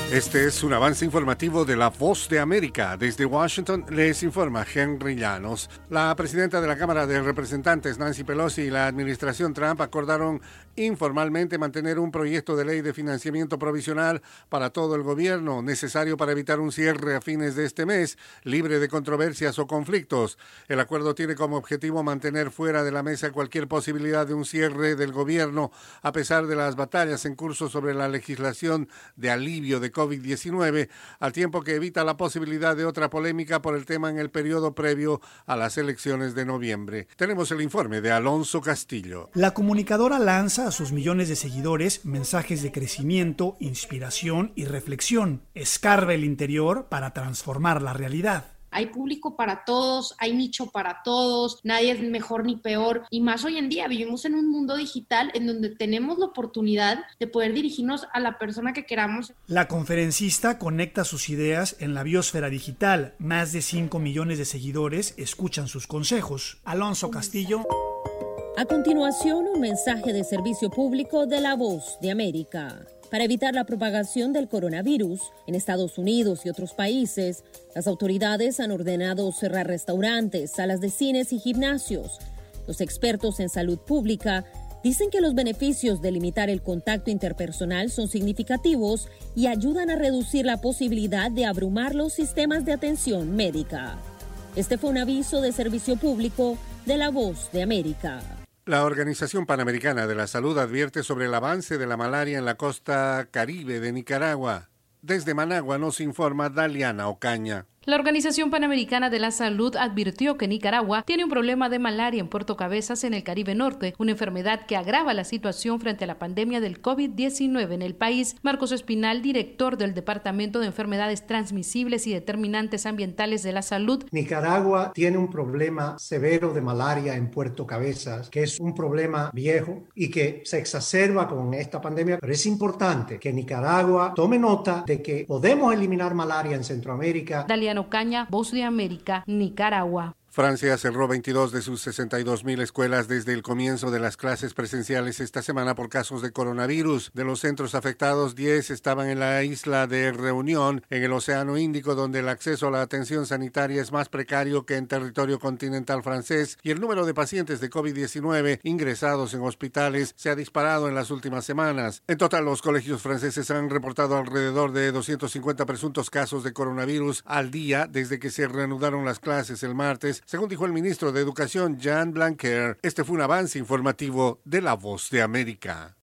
Este es un avance informativo de La Voz de América. Desde Washington les informa Henry Llanos. La presidenta de la Cámara de Representantes, Nancy Pelosi, y la administración Trump acordaron informalmente mantener un proyecto de ley de financiamiento provisional para todo el gobierno, necesario para evitar un cierre a fines de este mes, libre de controversias o conflictos. El acuerdo tiene como objetivo mantener fuera de la mesa cualquier posibilidad de un cierre del gobierno, a pesar de las batallas en curso sobre la legislación de alivio de COVID-19, al tiempo que evita la posibilidad de otra polémica por el tema en el periodo previo a las elecciones de noviembre. Tenemos el informe de Alonso Castillo. La comunicadora lanza a sus millones de seguidores mensajes de crecimiento, inspiración y reflexión. Escarba el interior para transformar la realidad. Hay público para todos, hay nicho para todos, nadie es mejor ni peor. Y más hoy en día vivimos en un mundo digital en donde tenemos la oportunidad de poder dirigirnos a la persona que queramos. La conferencista conecta sus ideas en la biosfera digital. Más de 5 millones de seguidores escuchan sus consejos. Alonso Castillo. A continuación, un mensaje de servicio público de La Voz de América. Para evitar la propagación del coronavirus en Estados Unidos y otros países, las autoridades han ordenado cerrar restaurantes, salas de cines y gimnasios. Los expertos en salud pública dicen que los beneficios de limitar el contacto interpersonal son significativos y ayudan a reducir la posibilidad de abrumar los sistemas de atención médica. Este fue un aviso de servicio público de La Voz de América. La Organización Panamericana de la Salud advierte sobre el avance de la malaria en la costa caribe de Nicaragua. Desde Managua nos informa Daliana Ocaña. La Organización Panamericana de la Salud advirtió que Nicaragua tiene un problema de malaria en Puerto Cabezas, en el Caribe Norte, una enfermedad que agrava la situación frente a la pandemia del COVID-19 en el país. Marcos Espinal, director del Departamento de Enfermedades Transmisibles y Determinantes Ambientales de la Salud. Nicaragua tiene un problema severo de malaria en Puerto Cabezas, que es un problema viejo y que se exacerba con esta pandemia, pero es importante que Nicaragua tome nota de que podemos eliminar malaria en Centroamérica. Daliana Ocaña, Voz de América, Nicaragua. Francia cerró 22 de sus 62,000 escuelas desde el comienzo de las clases presenciales esta semana por casos de coronavirus. De los centros afectados, 10 estaban en la isla de Reunión, en el Océano Índico, donde el acceso a la atención sanitaria es más precario que en territorio continental francés, y el número de pacientes de COVID-19 ingresados en hospitales se ha disparado en las últimas semanas. En total, los colegios franceses han reportado alrededor de 250 presuntos casos de coronavirus al día desde que se reanudaron las clases el martes, según dijo el ministro de Educación, Jean Blanquer. Este fue un avance informativo de La Voz de América.